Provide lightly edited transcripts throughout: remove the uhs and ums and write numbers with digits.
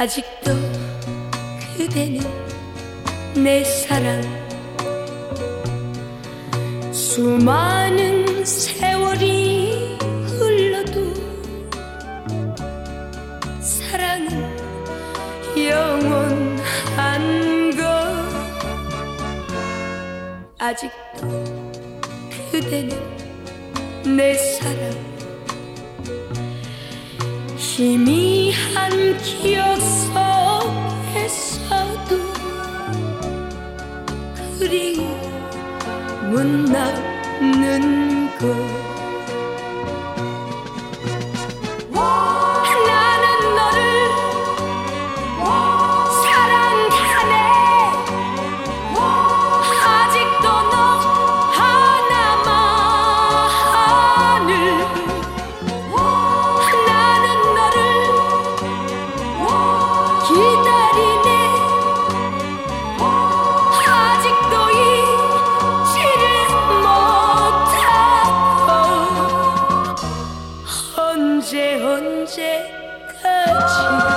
아직도 그대는 내 사랑. 수많은 세월이 흘러도 사랑은 영원한 것. 아직도 그대는 내 사랑. 희미한 기억 속에서도 그리움은 남는 것. 나는 너를 사랑하네. 아직도 너 하나만을. 나는 너를 기다리네. 아직도 잊지를 못하고. 언제까지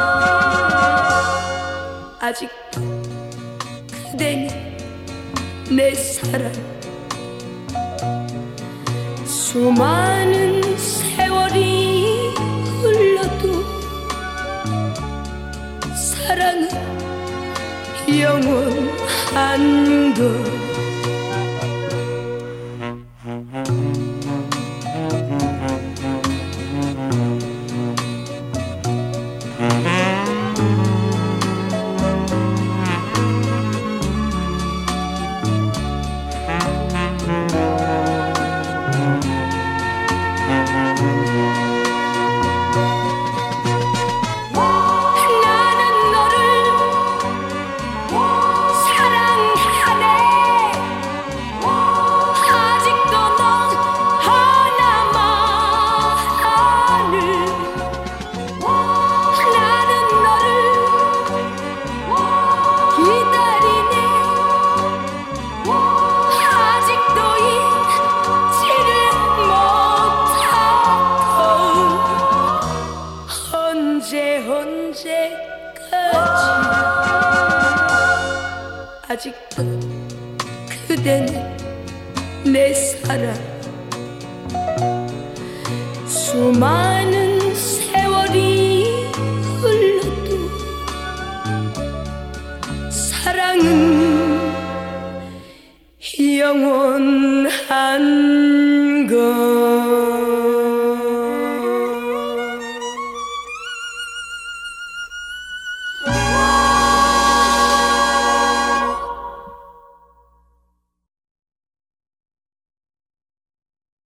아직도 그대는 내 사랑. 수많은 세월이 흘러도 사랑은 영원한 것. 언제까지 아직도 그대는 내 사랑. 수많은 세월이 흘러도 사랑은 영원한